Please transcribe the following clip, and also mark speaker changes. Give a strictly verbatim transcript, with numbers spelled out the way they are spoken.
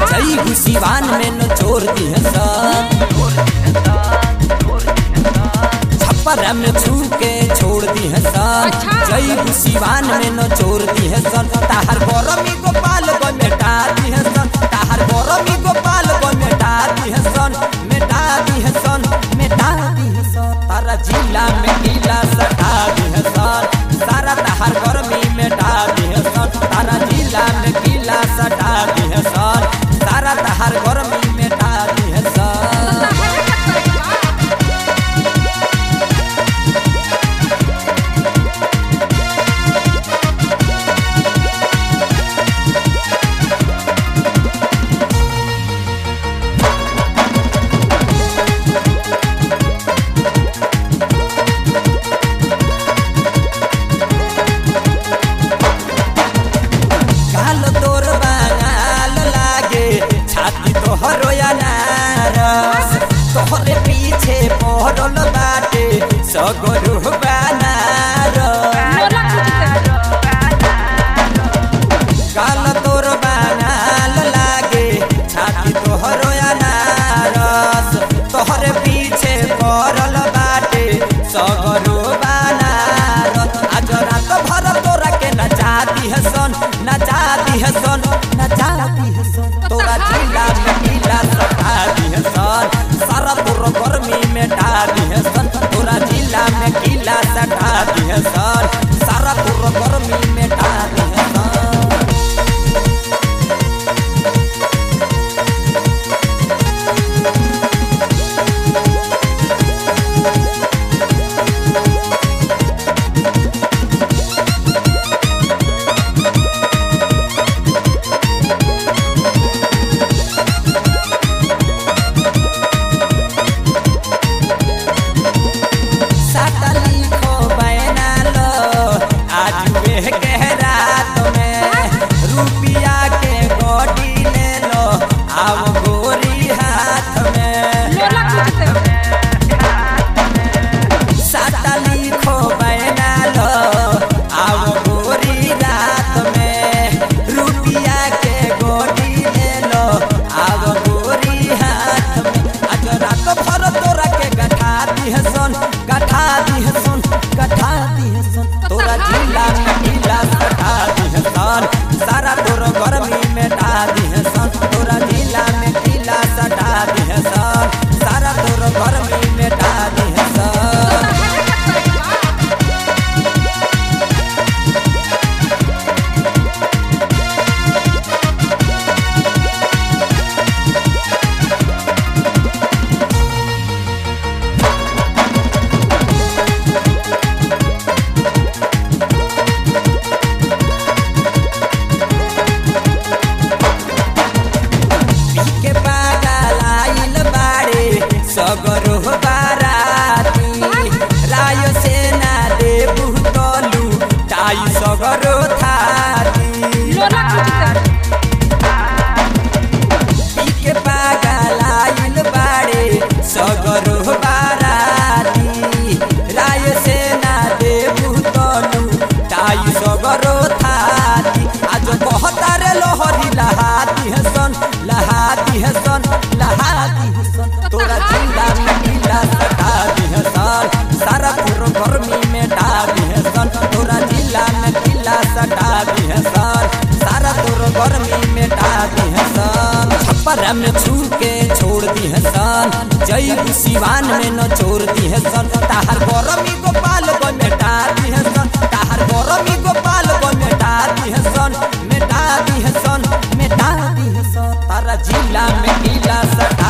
Speaker 1: जई सिवान में न छोड़ दी है सन, छप्पर में छू के छोड़ दी है सन, जई सिवान में न छोड़ दी है सन। ताहर गरमी गोपाल गो मेटा दी है सन, ताहर गरमी गोपाल गो मेटा दी है सन, मेटा दी है सन, मेटा दी है सन। तारा जिला में किला सटा दी है सन, सारा ताहर गरमी मेटा दी है सन। तारा जिला में किला सटा दी है सन, सारा ताहर गरमी मेटा दी है सन। तोहरे पीछे पड़ल बाटे सगरो बनार, काल तोर बनाल लागे छाती तोहरो अनारस। तोहरे पीछे पड़ल बाटे सगरो बनार, आज रात भर तोरा के नचाती है सन, नचाती है सन, नचाती है सन। तोरा जिला में किला सटा दी है सन, सारा तोर गर्मी मेटा दी है सन। तोरा जिला में किला सटा दी है सन, सारा तोर गर्मी मेटा दी है सन। सारा तोर गर्मी मेटा दी है सन, तोरा जिला में किला सटा दी है सन, सारा तोर गर्मी मेटा दी है सन। सगरो बाराती राय सेना देबू तलू ताई सगरो थाती, पीके पागल आइल बाड़े सगरो बाराती राय सेना देबू तलू ताई सगरो थाती। आज कहतारे लोहरी लहाती है सन, लहाती है सन, लहाती है सन। तोरा जिला में किला सटा दी है सन, सारा तोर गर्मी मेटा दी है सन। तोरा जिला में किला सटा दी है सन, सारा तोर गर्मी मेटा दी है सन। छप्पर में छू के छोड़ दी है सन, जई सिवान में न छोड़ दी है सन। ताहर गरमी गोपाल गो मेटा दी है सन, ताहर गरमी गोपाल गो मेटा दी है सन, मेटा दी है सन, मेटा दी है सन। तारा जिला में किला सटा